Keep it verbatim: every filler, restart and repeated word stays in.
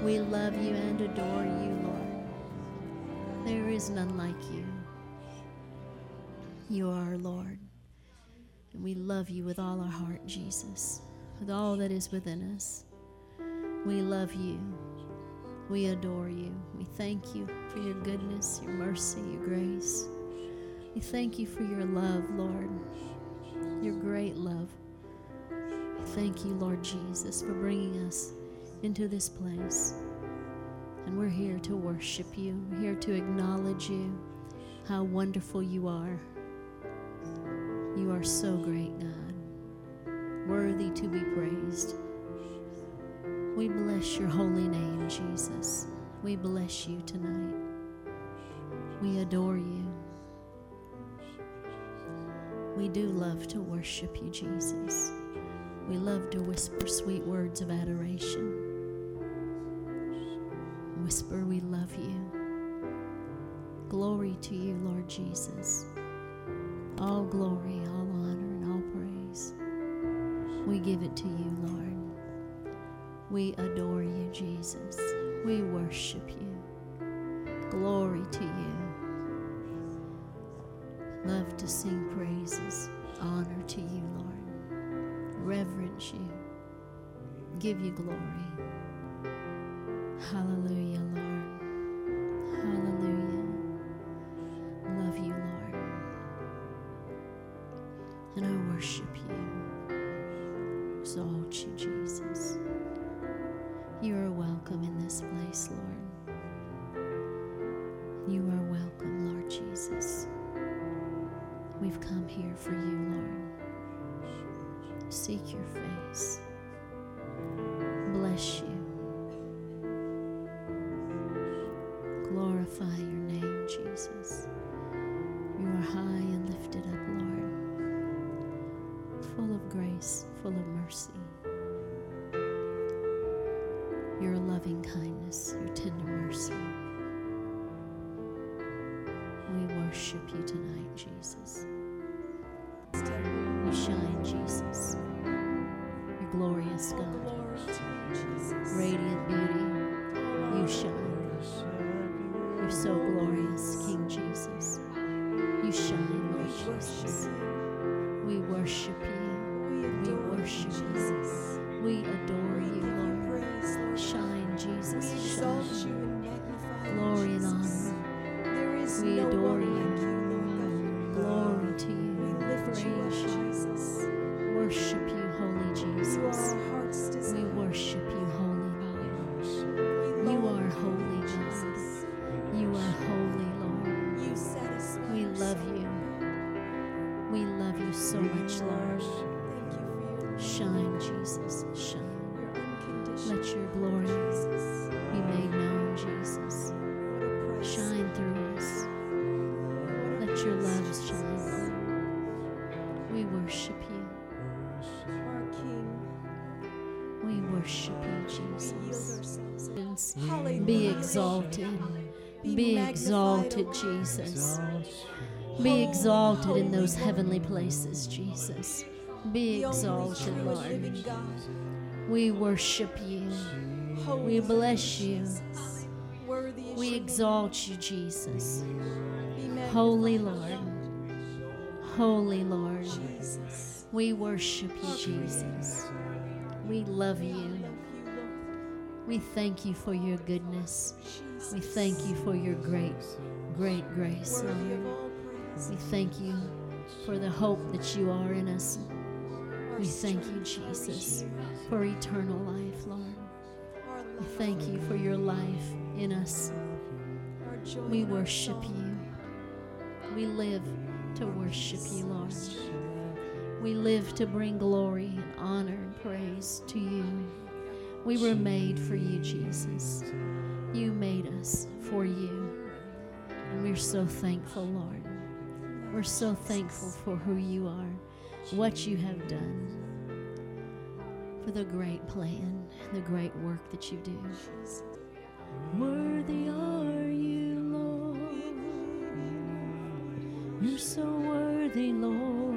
We love you and adore you, Lord. There is none like you. You are our Lord. And we love you with all our heart, Jesus, with all that is within us. We love you. We adore you. We thank you for your goodness, your mercy, your grace. We thank you for your love, Lord, your great love. We thank you, Lord Jesus, for bringing us into this place. And we're here to worship you. We're here to acknowledge you, how wonderful you are. You are so great, God, worthy to be praised. We bless your holy name, Jesus. We bless you tonight. We adore you. We do love to worship you, Jesus. We love to whisper sweet words of adoration. Whisper, we love you. Glory to you, Lord Jesus. All glory, all honor, and all praise. We give it to you, Lord. We adore you, Jesus. We worship you. Glory to you. Love to sing praises, honor to you, Lord. Reverence you. Give you glory. Hallelujah, Lord. Hallelujah. Love you, Lord. And I worship you. Exalt you, Jesus. You are welcome in this place, Lord. You are welcome, Lord Jesus. We've come here for you, Lord. Seek your face. Bless you. Glorify your name, Jesus. You are high and lifted up, Lord. Full of grace, full of mercy. Your loving kindness, your tender mercy. We worship you tonight, Jesus. You shine, Jesus. Your glorious God. Radiant beauty, you shine. You're so glorious, King Jesus. You shine, Lord Jesus. We worship you. We worship you. We adore you, Lord. Shine, Jesus, shine. Glory and honor. We adore you. Glory to you. Praise you. Worship you, holy Jesus. We worship you, holy Lord. You are holy, Jesus. You are holy, Lord. We love you. We love you so much, Lord. Shine, Jesus, shine. Let your glory be made known, Jesus. Shine through us. Let your love shine. We worship you. Our King. We worship you, Jesus. Hallelujah. Be exalted. Be exalted, Jesus. Be exalted in those heavenly places, Jesus. Be exalted, Lord. We worship you. We bless you. We exalt you, Jesus. Holy Lord. Holy Lord. We worship you, Jesus. We love you. We thank you for your goodness. We thank you for your great, great grace, Lord. We thank you for the hope that you are in us. We thank you, Jesus, for eternal life, Lord. We thank you for your life in us. We worship you. We live to worship you, Lord. We live to bring glory and honor and praise to you. We were made for you, Jesus. You made us for you. And we're so thankful, Lord. We're so thankful for who you are, what you have done, for the great plan, the great work that you do. Worthy are you, Lord. You're so worthy, Lord.